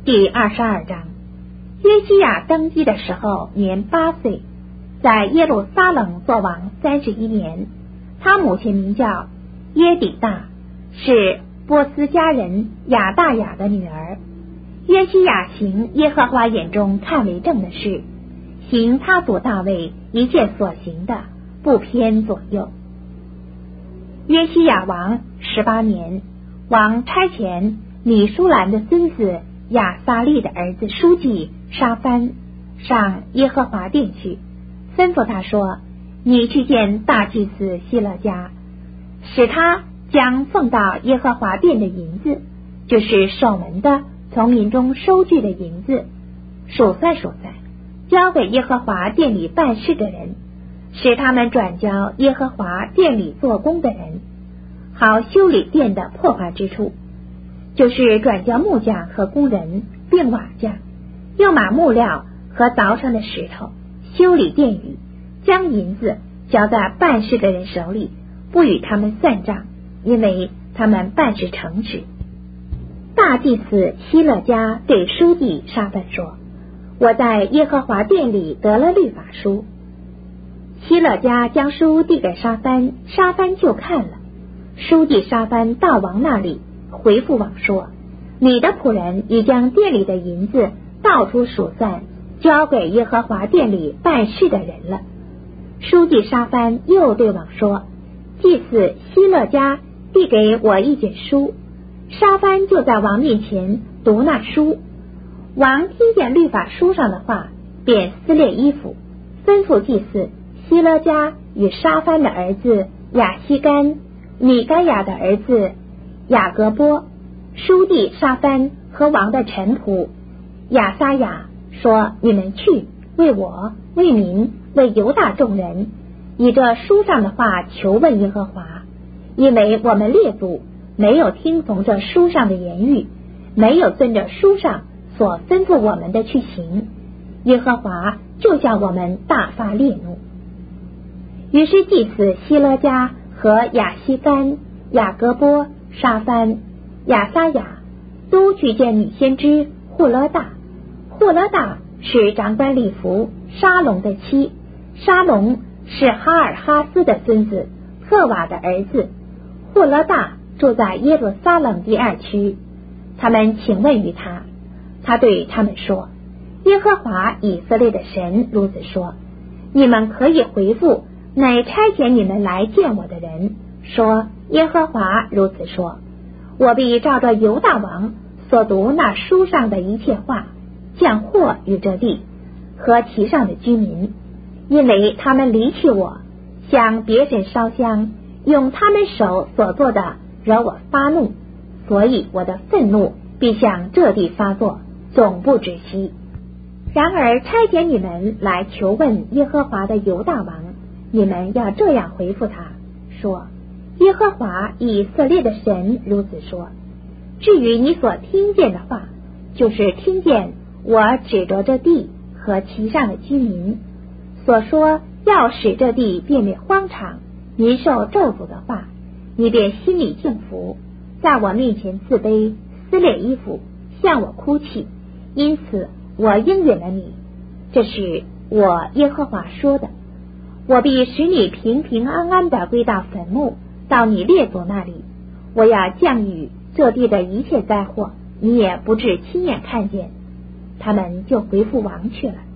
第22章。约西亚登基的时候年8岁，在耶路撒冷作王31年。他母亲名叫耶底大，是波斯迦人亚大雅的女儿。约西亚行耶和华眼中看为正的事，行他祖大卫一切所行的，不偏左右。约西亚王18年，王差遣米舒兰的孙子亚撒利的儿子书记沙番上耶和华殿去，吩咐他说：你去见大祭司希勒家，使他将奉到耶和华殿的银子，就是守门的从民中收据的银子，数算，交给耶和华殿里办事的人，使他们转交耶和华殿里做工的人，好修理殿的破坏之处，就是转交木匠和工人，并瓦匠，又买木料和凿上的石头，修理殿宇，将银子交在办事的人手里，不与他们算账，因为他们办事诚实。大祭司希勒家对书记沙番说：我在耶和华殿里得了律法书。希勒家将书递给沙番，沙番就看了。书记沙番到王那里，回复王说：你的仆人已将殿里的银子到处数算，交给耶和华殿里办事的人了。书记沙番又对王说：祭司希勒家递给我一卷书。沙番就在王面前读那书。王听见律法书上的话，便撕裂衣服，吩咐祭司希勒家与沙番的儿子亚希干、米该亚的儿子雅各波、书记沙番和王的臣仆亚撒雅说：你们去，为我、为民、为犹大众人，以这书上的话求问耶和华，因为我们列祖没有听从这书上的言语，没有遵着书上所吩咐我们的去行，耶和华就向我们大发烈怒。于是祭司希勒家和亚希干、雅各波、沙番、亚撒雅都去见女先知户勒大。户勒大是长官利弗沙龙的妻，沙龙是哈尔哈斯的孙子特瓦的儿子。户勒大住在耶路撒冷第2区。他们请问于他，他对他们说：耶和华以色列的神如此说，你们可以回复乃差遣你们来见我的人，说耶和华如此说，我必照着犹大王所读那书上的一切话，降祸于这地和其上的居民，因为他们离弃我，向别神烧香，用他们手所做的惹我发怒，所以我的愤怒必向这地发作，总不止息。然而差遣你们来求问耶和华的犹大王，你们要这样回复他，说：耶和华以色列的神如此说，至于你所听见的话，就是听见我指着这地和其上的居民所说要使这地变为荒场，民受咒诅的话，你便心里敬服，在我面前自卑，撕裂衣服，向我哭泣，因此我应允了你。这是我耶和华说的，我必使你平平安安地归到坟墓，到你列祖那里。我要降雨这地的一切灾祸，你也不至亲眼看见。他们就回复王去了。